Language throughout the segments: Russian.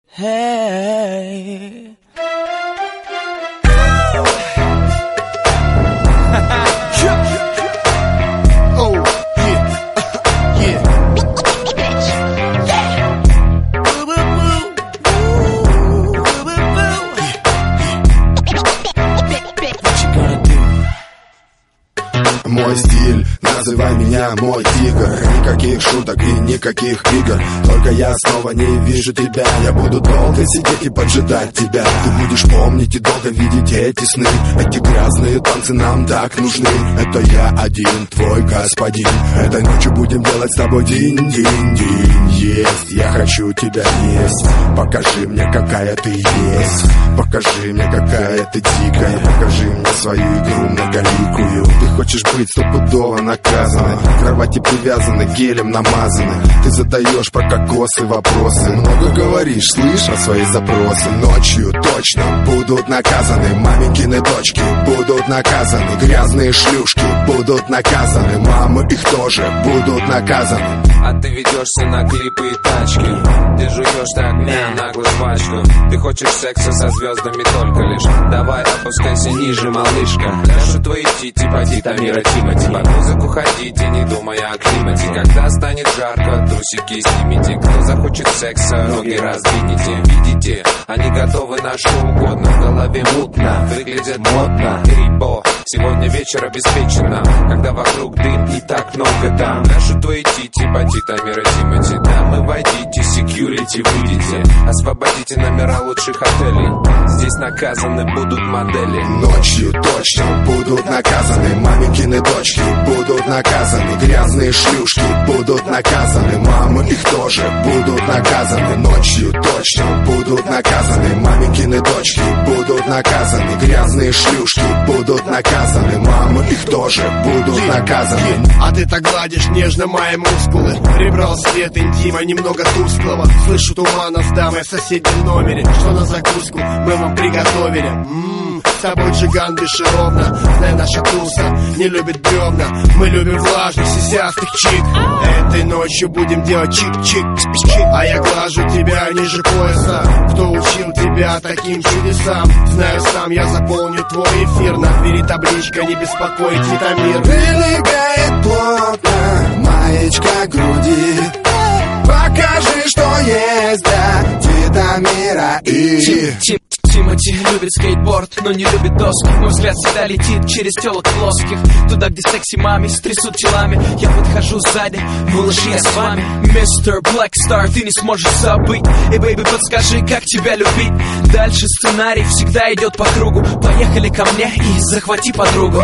Hey. Oh, yeah. Yeah. Мой стиль, называй меня мой тигр. Никаких шуток и никаких игр. Только я снова не вижу тебя. Я буду долго сидеть и поджидать тебя. Ты будешь помнить и долго видеть эти сны. Эти грязные танцы нам так нужны. Это я один, твой господин. Этой ночью будем делать с тобой динь-динь-динь. Есть, я хочу тебя есть. Покажи мне, какая ты есть. Покажи мне, какая ты дикая. Покажи мне свою игру многоликую. Ты хочешь быть стопудово наказаны. К кровати привязаны, гелем намазаны. Ты задаешь про кокосы вопросы. Много говоришь, слышь, о свои запросы. Ночью точно будут наказаны. Маменькины дочки будут наказаны. Грязные шлюшки будут наказаны. Мамы их тоже будут наказаны. А ты ведешься на клипы и тачки. Ты жуешь так наглую жвачку. Ты хочешь секса со звездами только лишь. Давай опускайся ниже, малышка. Ляжут твои тити, поди Тамира Тимати. Под музыку ходите, не думая о климате. Когда станет жарко, трусики снимите. Кто захочет секса, ноги раздвинете. Видите, они готовы на что угодно. В голове мутно, выглядят модно. Рибо, сегодня вечер обеспечено. Когда вокруг дым и так много там. Ляжут твои тити, поди Тамира Тимати. Дамы, войдите, секьюрити, выйдите. Освободите номера лучших отелей. Здесь наказаны будут модели. Ночью точно будут наказаны. Маменькины дочки будут наказаны. Грязные шлюшки будут наказаны. Мамы их тоже будут наказаны. Ночью точно будут наказаны. Маменькины дочки будут наказаны. Грязные шлюшки будут наказаны. Мамы их тоже будут наказаны. А ты так гладишь нежно мои мускулы. Прибрал свет интима немного тусклого. Слышу тумана с дамой в соседнем номере. Что на закуску мы вам приготовили. С тобой джиган бесшеровно. Знай, наша туса не любит бревна. Мы любим влажных, сисястых чик. Этой ночью будем делать чик-чик-чик. А я глажу тебя ниже пояса. Кто учил тебя таким чудесам? Знаю сам, я заполню твой эфир. На двери табличка, не беспокоить витамин. Прилегает плотно маечка груди. Покажи, что есть для Титамира и... Тимати любит скейтборд, но не любит доски. Мой взгляд всегда летит через телок плоских. Туда, где секси мами стрясут телами. Я подхожу сзади, малыш, я с вами. Мистер Блэкстар, ты не сможешь забыть. Эй, бэйби, подскажи, как тебя любить. Дальше сценарий всегда идет по кругу. Поехали ко мне и захвати подругу.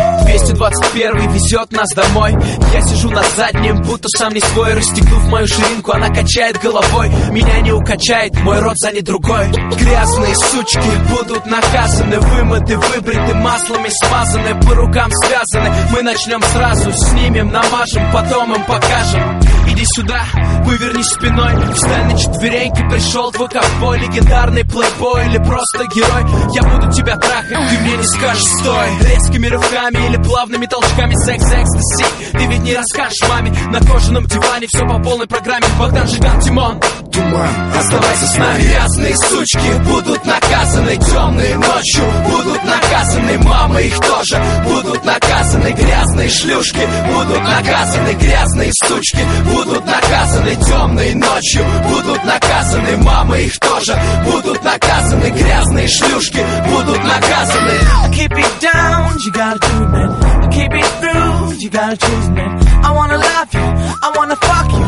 221 везет нас домой. Я сижу на заднем, будто сам не свой. Расстегнув мою ширинку, она качает головой. Меня не укачает, мой рот занят другой. Грязные сучки будут наказаны, вымыты, выбриты, маслами смазаны, по рукам связаны. Мы начнем сразу, снимем, намажем, потом им покажем. Иди сюда, вывернись спиной, встань на четвереньки, пришел твой ковбой, легендарный плейбой или просто герой. Я буду тебя трахать, ты мне не скажешь стой. Резкими рывками или плавными толчками, секс, экстаси. Ты ведь не расскажешь маме, на кожаном диване все по полной программе. Богдан, Жиган, Тимон, Туман, оставайся с нами. Грязные сучки будут наказаны, темные ночью будут наказаны. Мамы их тоже будут наказаны. Грязные шлюшки будут наказаны. Грязные сучки будут наказаны. Темные ночью будут наказаны. Мамы их тоже будут наказаны. Грязные шлюшки будут наказаны. Keep it down, you gotta do it, man. Keep it through, you gotta choose, man. I wanna love you, I wanna fuck you.